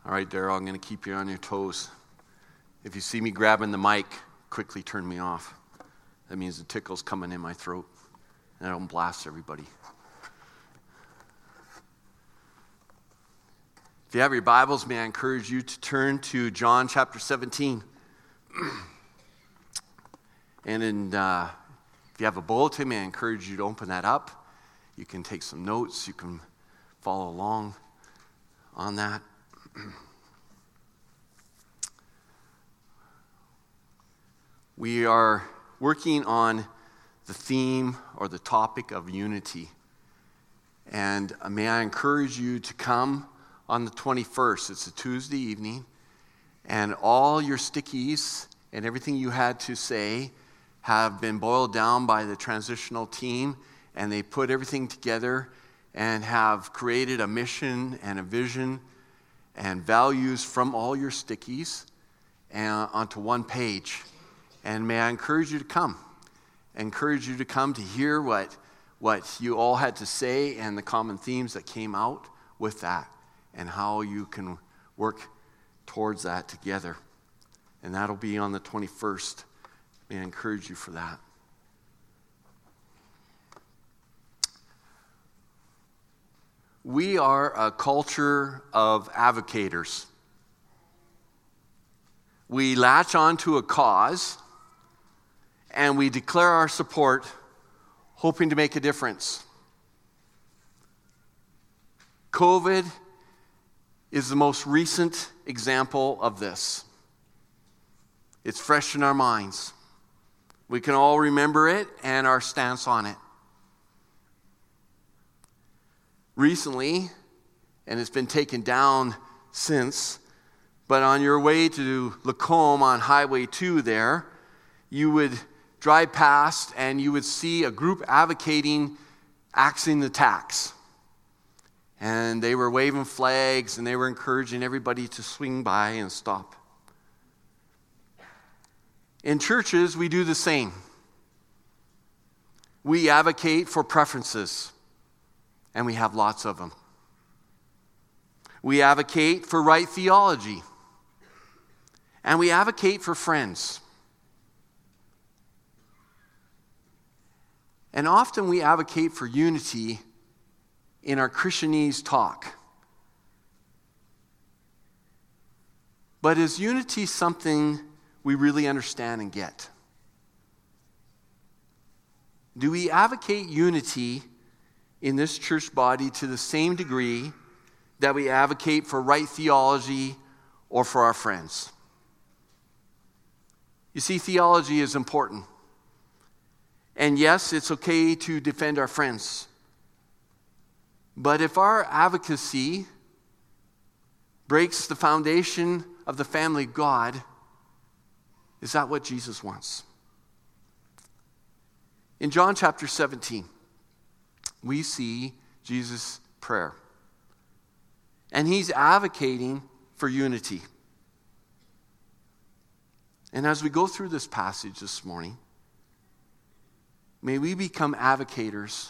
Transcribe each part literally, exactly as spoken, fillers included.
All right, Daryl, I'm going to keep you on your toes. If you see me grabbing the mic, quickly turn me off. That means the tickle's coming in my throat, and I don't blast everybody. If you have your Bibles, may I encourage you to turn to John chapter seventeen. And in, uh, if you have a bulletin, may I encourage you to open that up. You can take some notes. You can follow along on that. We are working on the theme or the topic of unity. And may I encourage you to come on the twenty-first. It's a Tuesday evening. And all your stickies and everything you had to say have been boiled down by the transitional team. And they put everything together and have created a mission and a vision and values from all your stickies and onto one page. And may I encourage you to come. I encourage you to come to hear what, what you all had to say and the common themes that came out with that and how you can work towards that together. And that'll be on the twenty-first. May I encourage you for that. We are a culture of advocators. We latch onto a cause and we declare our support, hoping to make a difference. COVID is the most recent example of this. It's fresh in our minds. We can all remember it and our stance on it. Recently, and it's been taken down since, but on your way to Lacombe on Highway two there, you would drive past and you would see a group advocating axing the tax. And they were waving flags and they were encouraging everybody to swing by and stop. In churches, we do the same. We advocate for preferences. And we have lots of them. We advocate for right theology. And we advocate for friends. And often we advocate for unity in our Christianese talk. But is unity something we really understand and get? Do we advocate unity in this church body to the same degree that we advocate for right theology or for our friends? You see, theology is important. And yes, it's okay to defend our friends. But if our advocacy breaks the foundation of the family of God, is that what Jesus wants? In John chapter seventeen, we see Jesus' prayer. And he's advocating for unity. And as we go through this passage this morning, may we become advocators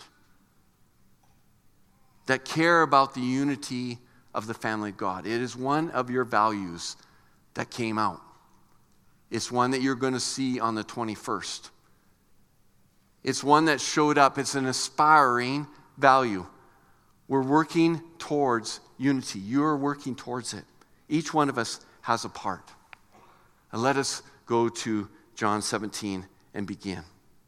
that care about the unity of the family of God. It is one of your values that came out. It's one that you're going to see on the twenty-first. It's one that showed up. It's an aspiring value. We're working towards unity. You're working towards it. Each one of us has a part. And let us go to John seventeen and begin.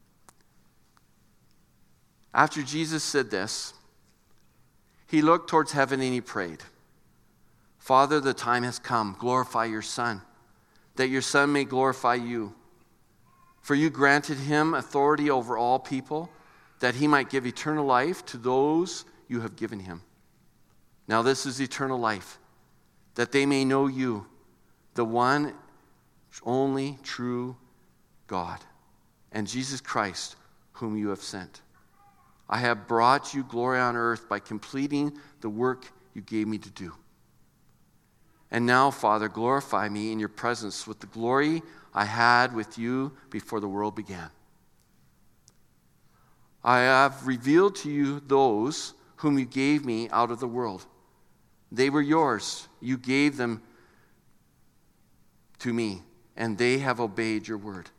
After Jesus said this, he looked towards heaven and he prayed, "Father, the time has come. Glorify your Son, that your Son may glorify you. For you granted him authority over all people, that he might give eternal life to those you have given him. Now this is eternal life, that they may know you, the one only true God, and Jesus Christ, whom you have sent. I have brought you glory on earth by completing the work you gave me to do. And now, Father, glorify me in your presence with the glory I had with you before the world began. I have revealed to you those whom you gave me out of the world. They were yours. You gave them to me, and they have obeyed your word.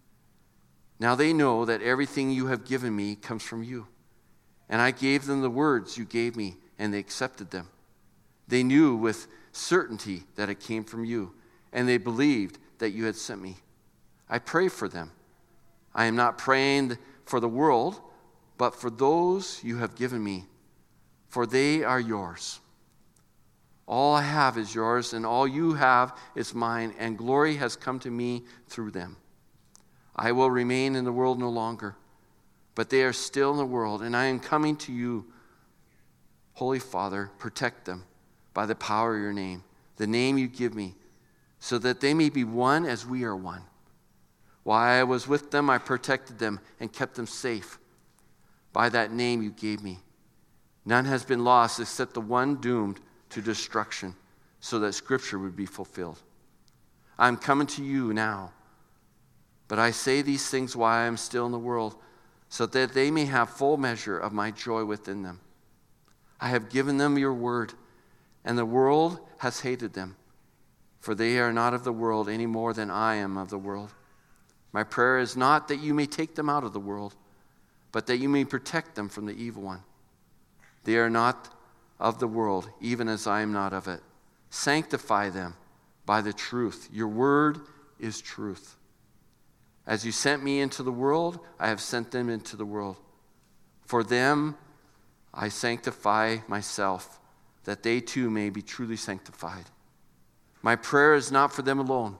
Now they know that everything you have given me comes from you. And I gave them the words you gave me, and they accepted them. They knew with certainty that it came from you, and they believed that you had sent me. I pray for them. I am not praying for the world, but for those you have given me, for they are yours. All I have is yours, and all you have is mine, and glory has come to me through them. I will remain in the world no longer, but they are still in the world, and I am coming to you. Holy Father, protect them by the power of your name, the name you give me, so that they may be one as we are one. While I was with them, I protected them and kept them safe by that name you gave me. None has been lost except the one doomed to destruction, so that Scripture would be fulfilled. I am coming to you now, but I say these things while I am still in the world, so that they may have full measure of my joy within them. I have given them your word, and the world has hated them, for they are not of the world any more than I am of the world. My prayer is not that you may take them out of the world, but that you may protect them from the evil one. They are not of the world, even as I am not of it. Sanctify them by the truth. Your word is truth. As you sent me into the world, I have sent them into the world. For them I sanctify myself, that they too may be truly sanctified. My prayer is not for them alone.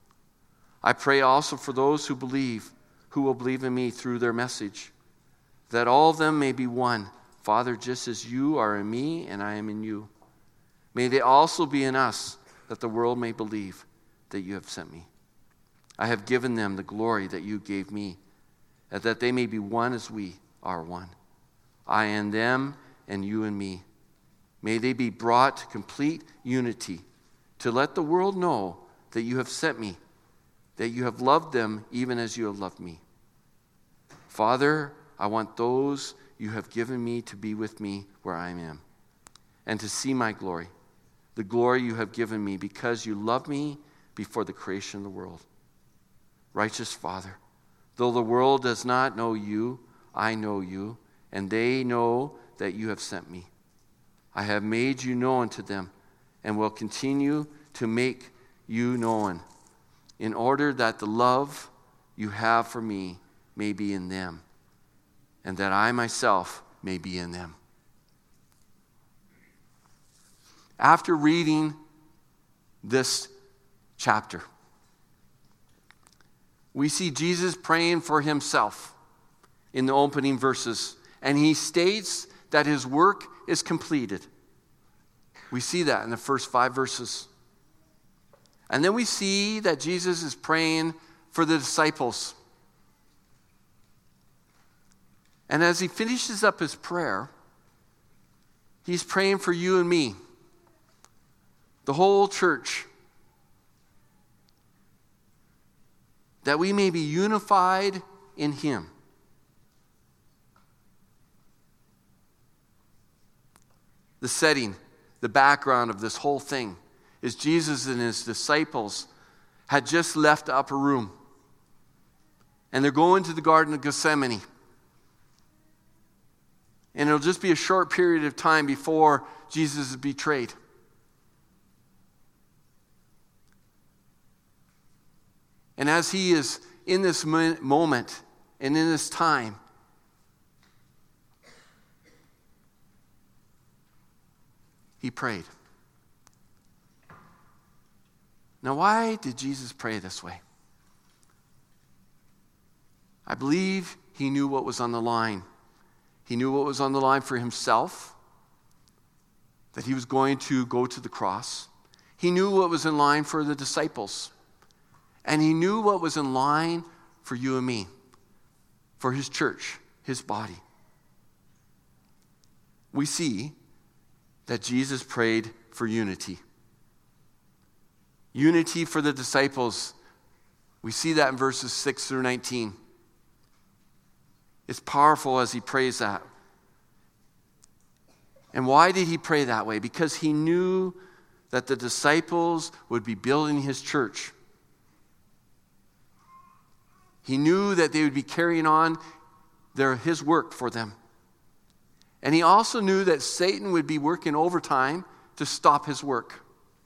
I pray also for those who believe, who will believe in me through their message, that all of them may be one. Father, just as you are in me and I am in you, may they also be in us, that the world may believe that you have sent me. I have given them the glory that you gave me, and that they may be one as we are one. I and them, and you and me. May they be brought to complete unity, to let the world know that you have sent me, that you have loved them even as you have loved me. Father, I want those you have given me to be with me where I am, and to see my glory, the glory you have given me because you loved me before the creation of the world. Righteous Father, though the world does not know you, I know you, and they know that you have sent me. I have made you known to them, and will continue to make you known, in order that the love you have for me may be in them, and that I myself may be in them. After reading this chapter, we see Jesus praying for himself in the opening verses, and he states that his work is completed. We see that in the first five verses. And then we see that Jesus is praying for the disciples. And as he finishes up his prayer, he's praying for you and me, the whole church, that we may be unified in him. The setting, the background of this whole thing is Jesus and his disciples had just left the upper room. And they're going to the Garden of Gethsemane. And it'll just be a short period of time before Jesus is betrayed. And as he is in this moment and in this time, he prayed. Now, why did Jesus pray this way? I believe he knew what was on the line. He knew what was on the line for himself, that he was going to go to the cross. He knew what was in line for the disciples. And he knew what was in line for you and me, for his church, his body. We see that Jesus prayed for unity. Unity for the disciples. We see that in verses six through nineteen. It's powerful as he prays that. And why did he pray that way? Because he knew that the disciples would be building his church. He knew that they would be carrying on their, his work for them. And he also knew that Satan would be working overtime to stop his work.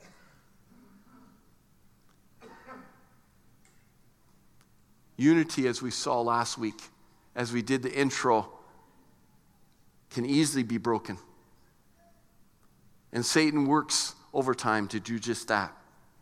Unity, as we saw last week, as we did the intro, can easily be broken. And Satan works overtime to do just that.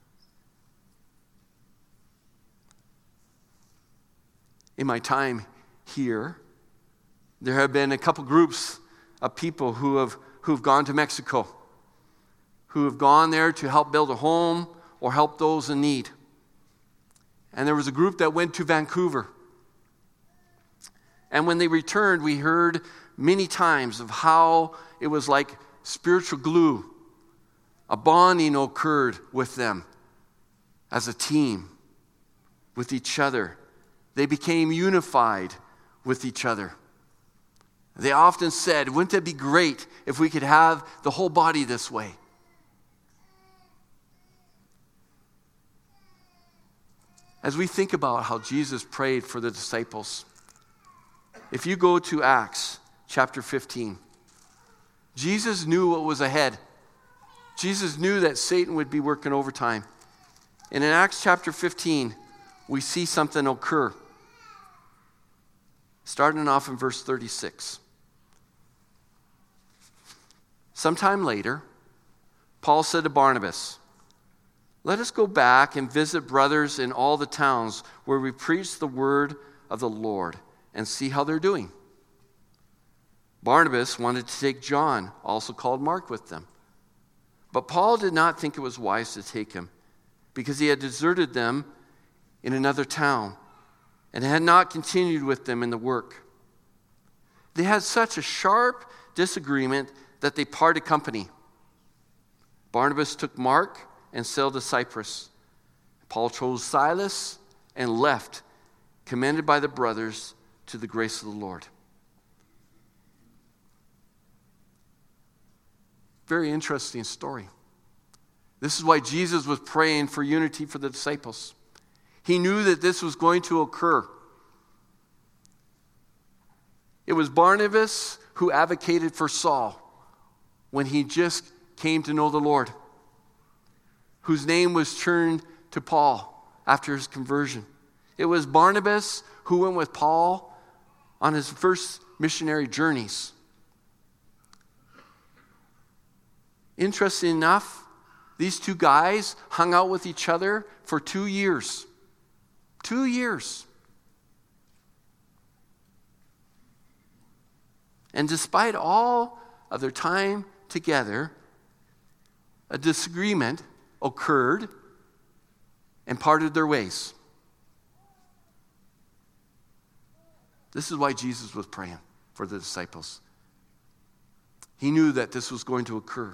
In my time here, there have been a couple groups of people who have who have gone to Mexico, who have gone there to help build a home or help those in need. And there was a group that went to Vancouver. And when they returned, we heard many times of how it was like spiritual glue. A bonding occurred with them as a team, with each other. They became unified with each other. They often said, wouldn't it be great if we could have the whole body this way? As we think about how Jesus prayed for the disciples, if you go to Acts chapter fifteen, Jesus knew what was ahead. Jesus knew that Satan would be working overtime. And in Acts chapter fifteen, we see something occur. Starting off in verse thirty-six. Sometime later, Paul said to Barnabas, "Let us go back and visit brothers in all the towns where we preach the word of the Lord and see how they're doing." Barnabas wanted to take John, also called Mark, with them. But Paul did not think it was wise to take him, because he had deserted them in another town and had not continued with them in the work. They had such a sharp disagreement that they parted company. Barnabas took Mark and sailed to Cyprus. Paul chose Silas and left, commended by the brothers to the grace of the Lord. Very interesting story. This is why Jesus was praying for unity for the disciples. He knew that this was going to occur. It was Barnabas who advocated for Saul when he just came to know the Lord, whose name was turned to Paul after his conversion. It was Barnabas who went with Paul on his first missionary journeys. Interesting enough, these two guys hung out with each other for two years. Two years. And despite all of their time together, a disagreement occurred and parted their ways. This is why Jesus was praying for the disciples. He knew that this was going to occur.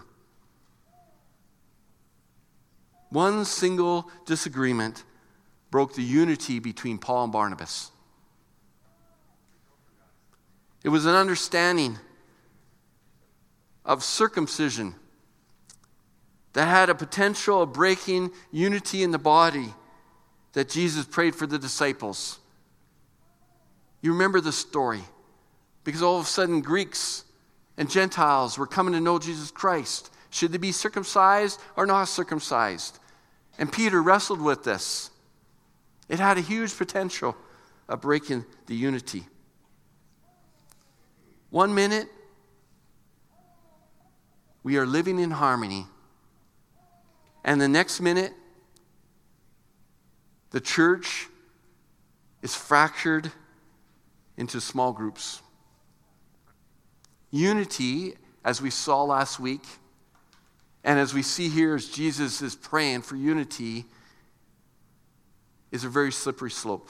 One single disagreement broke the unity between Paul and Barnabas. It was an understanding of circumcision that had a potential of breaking unity in the body that Jesus prayed for the disciples. You remember the story, because all of a sudden Greeks and Gentiles were coming to know Jesus Christ. Should they be circumcised or not circumcised? And Peter wrestled with this. It had a huge potential of breaking the unity. One minute, we are living in harmony. And the next minute, the church is fractured into small groups. Unity, as we saw last week, and as we see here as Jesus is praying for unity, is a very slippery slope.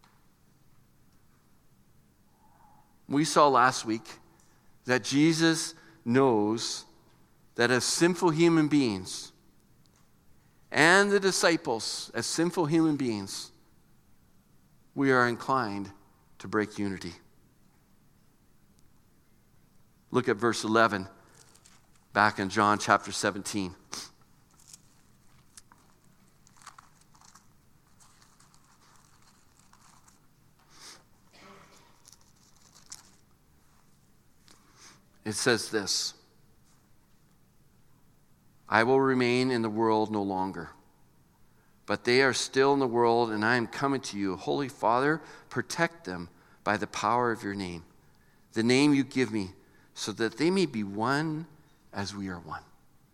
We saw last week that Jesus knows that as sinful human beings, and the disciples as sinful human beings, we are inclined to break unity. Look at verse eleven. back in John chapter seventeen. It says this, I will remain in the world no longer, but they are still in the world, and I am coming to you. Holy Father, protect them by the power of your name, the name you give me, so that they may be one as we are one.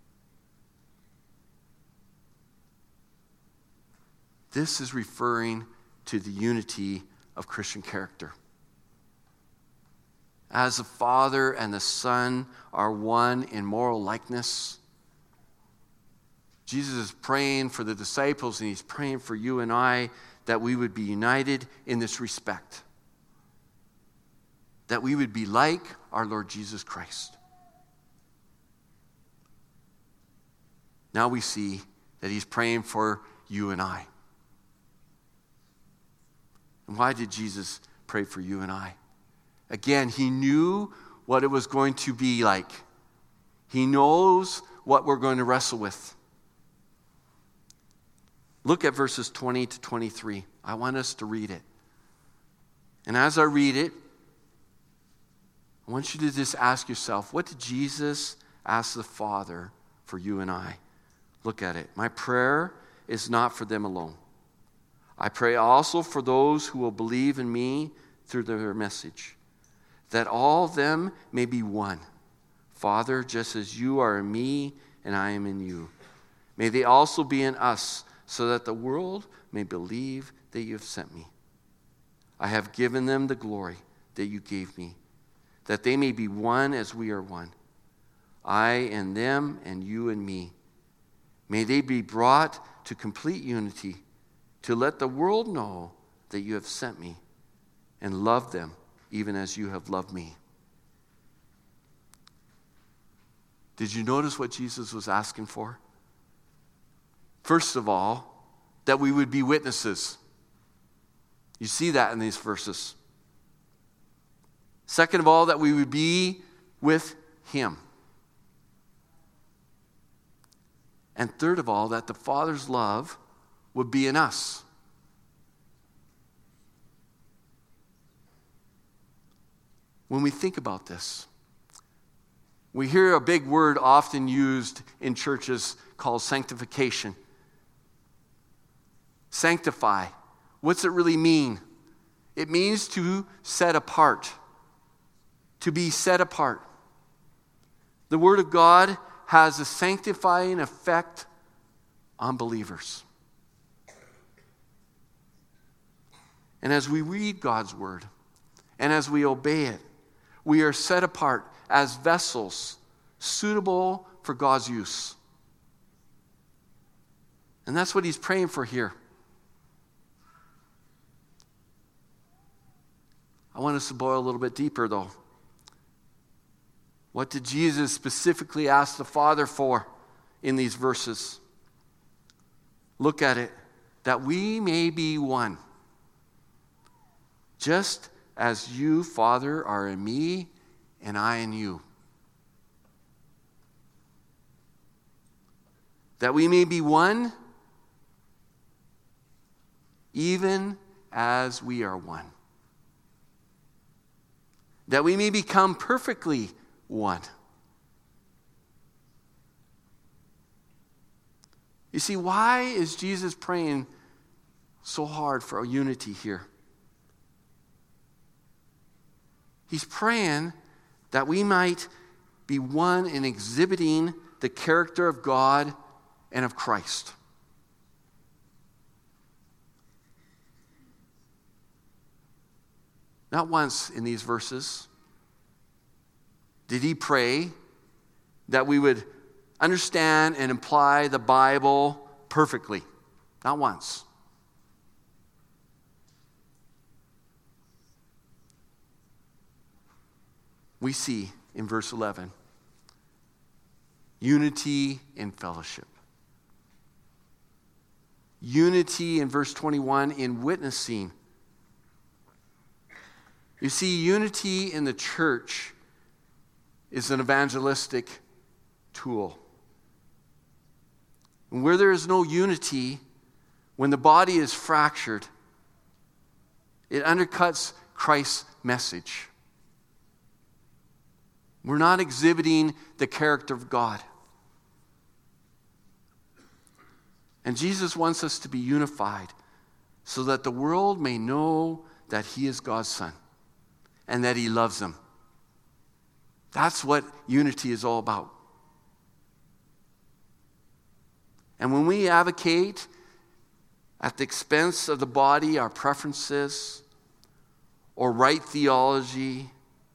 This is referring to the unity of Christian character. As the Father and the Son are one in moral likeness, Jesus is praying for the disciples, and he's praying for you and I that we would be united in this respect. That we would be like our Lord Jesus Christ. Now we see that he's praying for you and I. And why did Jesus pray for you and I? Again, he knew what it was going to be like. He knows what we're going to wrestle with. Look at verses twenty to twenty-three. I want us to read it. And as I read it, I want you to just ask yourself, what did Jesus ask the Father for you and I? Look at it. My prayer is not for them alone. I pray also for those who will believe in me through their message, that all of them may be one. Father, just as you are in me and I am in you, may they also be in us, so that the world may believe that you have sent me. I have given them the glory that you gave me, that they may be one as we are one. I and them and you and me. May they be brought to complete unity, to let the world know that you have sent me and loved them even as you have loved me. Did you notice what Jesus was asking for? First of all, that we would be witnesses. You see that in these verses. Second of all, that we would be with him. And third of all, that the Father's love would be in us. When we think about this, we hear a big word often used in churches called sanctification. Sanctify. What's it really mean? It means to set apart. To be set apart. The Word of God has a sanctifying effect on believers. And as we read God's Word, and as we obey it, we are set apart as vessels suitable for God's use. And that's what he's praying for here. I want us to boil a little bit deeper, though. What did Jesus specifically ask the Father for in these verses? Look at it. That we may be one. Just as you, Father, are in me and I in you. That we may be one, even as we are one. That we may become perfectly one. You see, why is Jesus praying so hard for a unity here? He's praying that we might be one in exhibiting the character of God and of Christ. Not once in these verses did he pray that we would understand and apply the Bible perfectly. Not once. We see in verse eleven, unity in fellowship. Unity in verse twenty-one in witnessing. You see, unity in the church is an evangelistic tool. And where there is no unity, when the body is fractured, it undercuts Christ's message. We're not exhibiting the character of God. And Jesus wants us to be unified so that the world may know that he is God's Son and that he loves them. That's what unity is all about. And when we advocate at the expense of the body, our preferences, or right theology,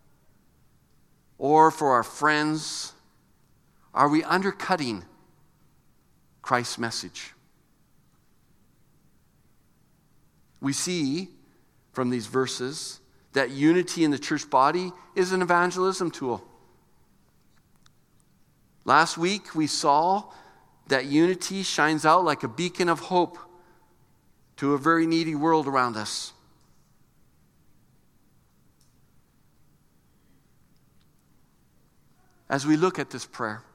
or for our friends, are we undercutting Christ's message? We see from these verses that unity in the church body is an evangelism tool. Last week we saw that unity shines out like a beacon of hope to a very needy world around us. As we look at this prayer,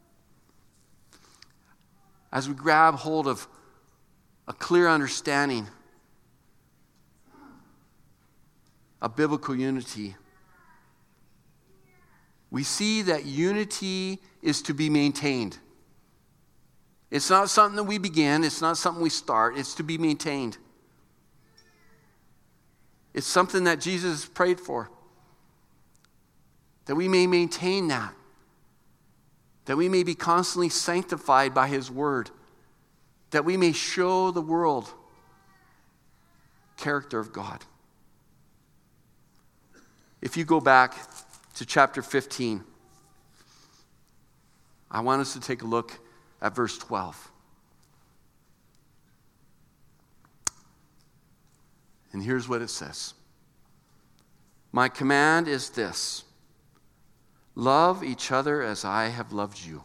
as we grab hold of a clear understanding of biblical unity, we see that unity is to be maintained. It's not something that we begin. It's not something we start. It's to be maintained. It's something that Jesus prayed for. That we may maintain that. That we may be constantly sanctified by his word. That we may show the world the character of God. If you go back to chapter fifteen, I want us to take a look at verse twelve. And here's what it says. My command is this: love each other as I have loved you.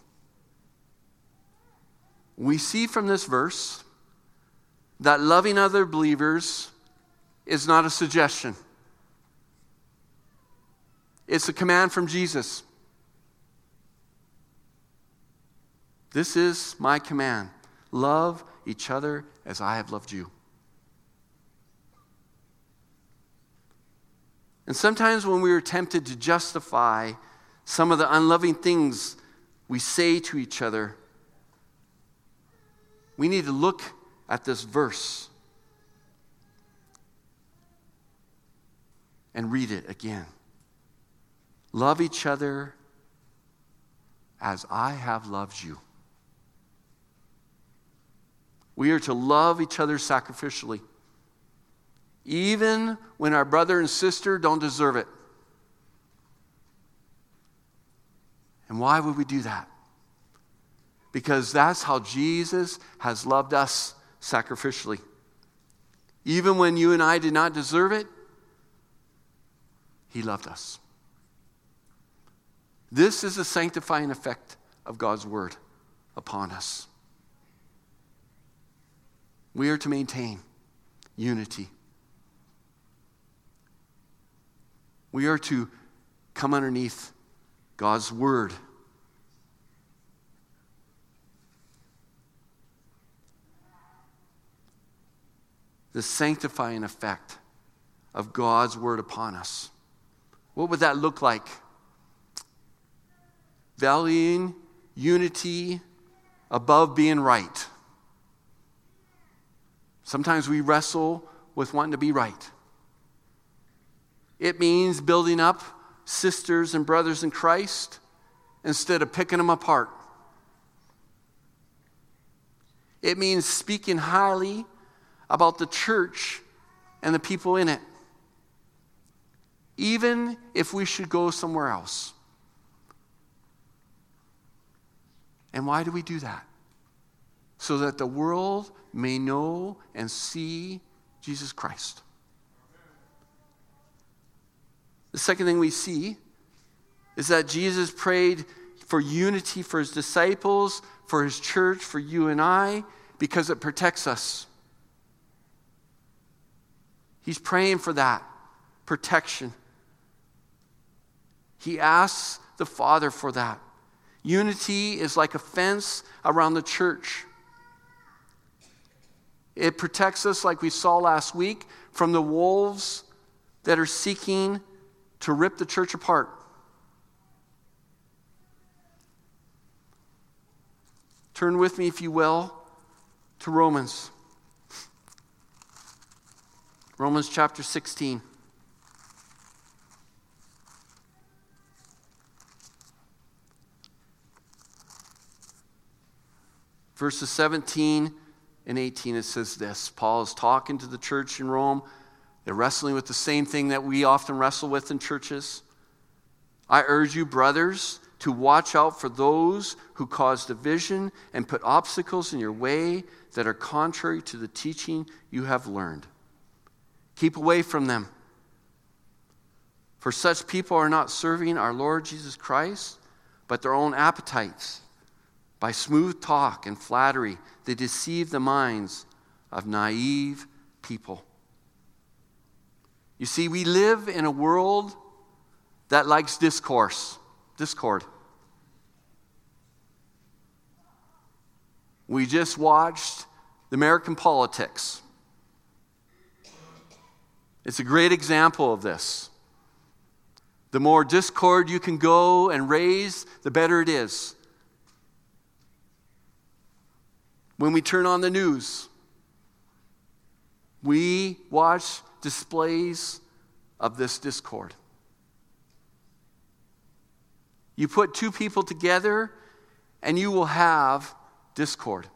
We see from this verse that loving other believers is not a suggestion. It's a command from Jesus. This is my command. Love each other as I have loved you. And sometimes when we are tempted to justify some of the unloving things we say to each other, we need to look at this verse and read it again. Love each other as I have loved you. We are to love each other sacrificially, even when our brother and sister don't deserve it. And why would we do that? Because that's how Jesus has loved us sacrificially. Even when you and I did not deserve it, he loved us. This is the sanctifying effect of God's word upon us. We are to maintain unity. We are to come underneath God's word. The sanctifying effect of God's word upon us. What would that look like? Valuing unity above being right. Sometimes we wrestle with wanting to be right. It means building up sisters and brothers in Christ instead of picking them apart. It means speaking highly about the church and the people in it, even if we should go somewhere else. And why do we do that? So that the world may know and see Jesus Christ. The second thing we see is that Jesus prayed for unity for his disciples, for his church, for you and I, because it protects us. He's praying for that protection. He asks the Father for that. Unity is like a fence around the church. It protects us, like we saw last week, from the wolves that are seeking to rip the church apart. Turn with me, if you will, to Romans. Romans chapter sixteen. Verses seventeen and eighteen, it says this. Paul is talking to the church in Rome. They're wrestling with the same thing that we often wrestle with in churches. I urge you, brothers, to watch out for those who cause division and put obstacles in your way that are contrary to the teaching you have learned. Keep away from them. For such people are not serving our Lord Jesus Christ, but their own appetites. By smooth talk and flattery, they deceive the minds of naive people. You see, we live in a world that likes discourse, discord. We just watched the American politics. It's a great example of this. The more discord you can go and raise, the better it is. When we turn on the news, we watch displays of this discord. You put two people together and you will have discord.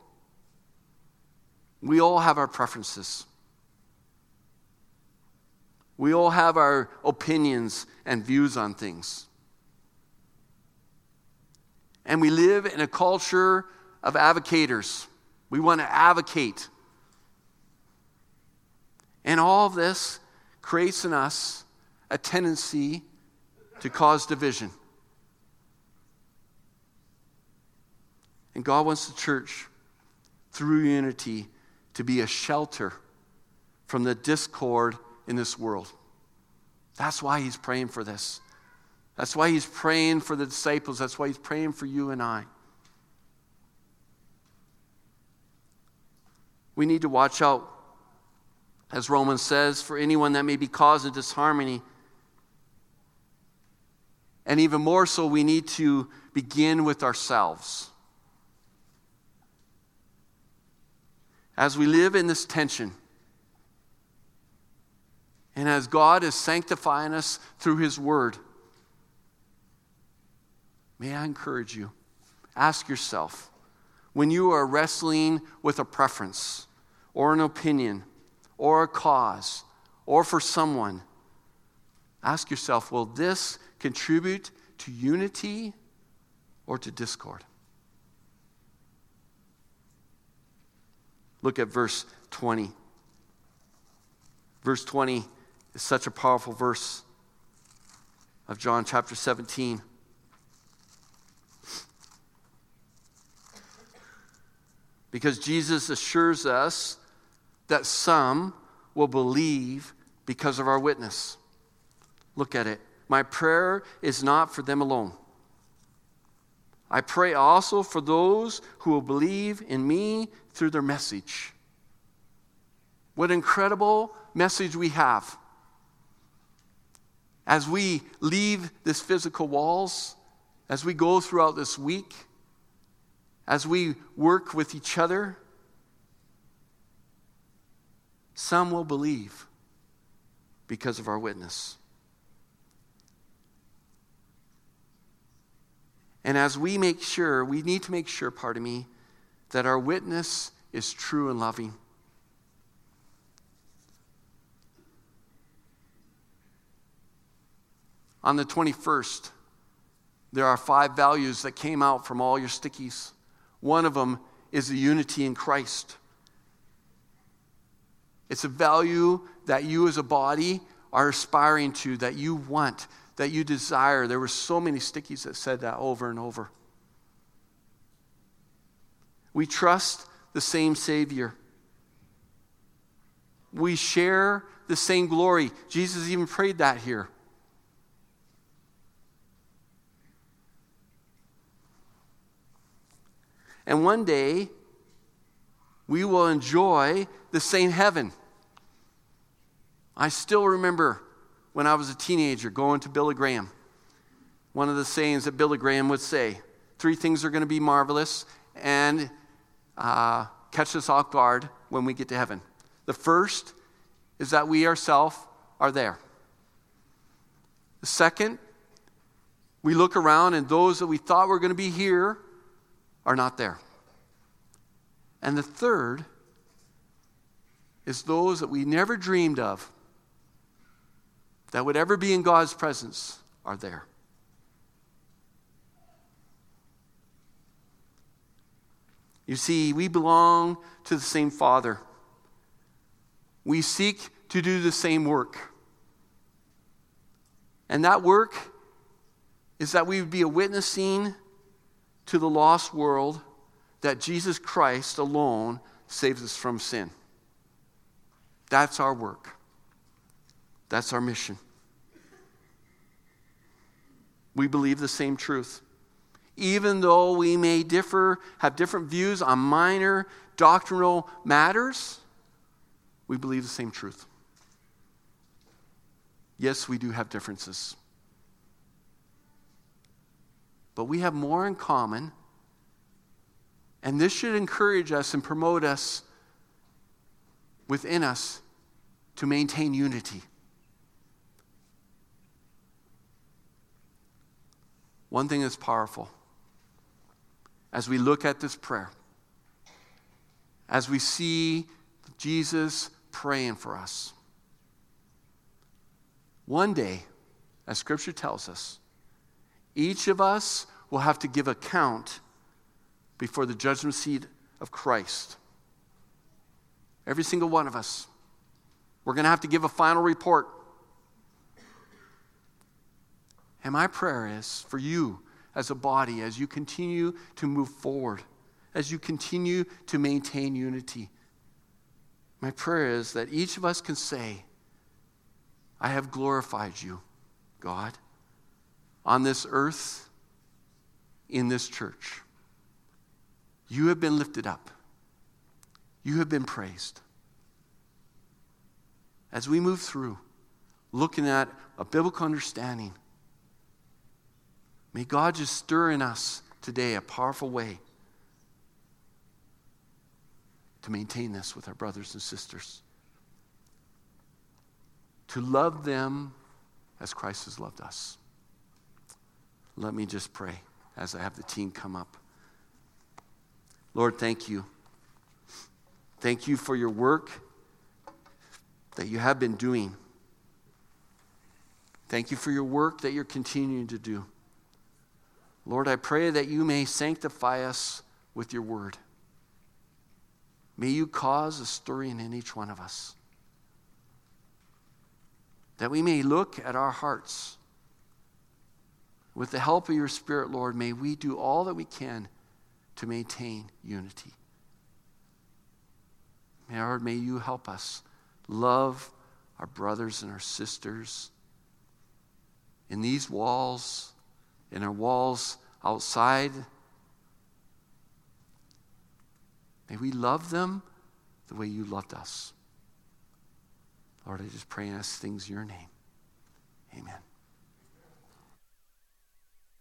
We all have our preferences. We all have our opinions and views on things. And we live in a culture of advocators. We want to advocate. And all of this creates in us a tendency to cause division. And God wants the church, through unity, to be a shelter from the discord in this world. That's why he's praying for this. That's why he's praying for the disciples. That's why he's praying for you and I. We need to watch out, as Romans says, for anyone that may be causing disharmony. And even more so, we need to begin with ourselves. As we live in this tension, and as God is sanctifying us through his word, may I encourage you, ask yourself, when you are wrestling with a preference, or an opinion, or a cause, or for someone, ask yourself, will this contribute to unity or to discord? Look at verse twenty. Verse twenty is such a powerful verse of John chapter seventeen. Because Jesus assures us that some will believe because of our witness. Look at it. My prayer is not for them alone. I pray also for those who will believe in me through their message. What incredible message we have. As we leave this physical walls, as we go throughout this week, as we work with each other, some will believe because of our witness. And as we make sure, we need to make sure, pardon me, that our witness is true and loving. On the twenty-first, there are five values that came out from all your stickies. One of them is the unity in Christ. It's a value that you as a body are aspiring to, that you want, that you desire. There were so many stickies that said that over and over. We trust the same Savior. We share the same glory. Jesus even prayed that here. And one day, we will enjoy the same heaven. I still remember when I was a teenager going to Billy Graham. One of the sayings that Billy Graham would say, three things are going to be marvelous and uh, catch us off guard when we get to heaven. The first is that we ourselves are there. The second, we look around and those that we thought were going to be here are not there. And the third is those that we never dreamed of that would ever be in God's presence are there. You see, we belong to the same Father. We seek to do the same work. And that work is that we would be a witnessing to the lost world that Jesus Christ alone saves us from sin. That's our work. That's our mission. We believe the same truth. Even though we may differ, have different views on minor doctrinal matters, we believe the same truth. Yes, we do have differences. But we have more in common, and this should encourage us and promote us within us to maintain unity. One thing that's powerful, as we look at this prayer, as we see Jesus praying for us, one day, as Scripture tells us, each of us will have to give account before the judgment seat of Christ. Every single one of us. We're going to have to give a final report. And my prayer is for you as a body, as you continue to move forward, as you continue to maintain unity, my prayer is that each of us can say, I have glorified you, God, on this earth, in this church. You have been lifted up. You have been praised. As we move through, looking at a biblical understanding, may God just stir in us today a powerful way to maintain this with our brothers and sisters. To love them as Christ has loved us. Let me just pray as I have the team come up. Lord, thank you. Thank you for your work that you have been doing. Thank you for your work that you're continuing to do. Lord, I pray that you may sanctify us with your word. May you cause a stirring in each one of us. That we may look at our hearts. With the help of your Spirit, Lord, may we do all that we can to maintain unity. Lord, may you help us love our brothers and our sisters in these walls, in our walls outside. May we love them the way you loved us. Lord, I just pray and ask things in your name. Amen.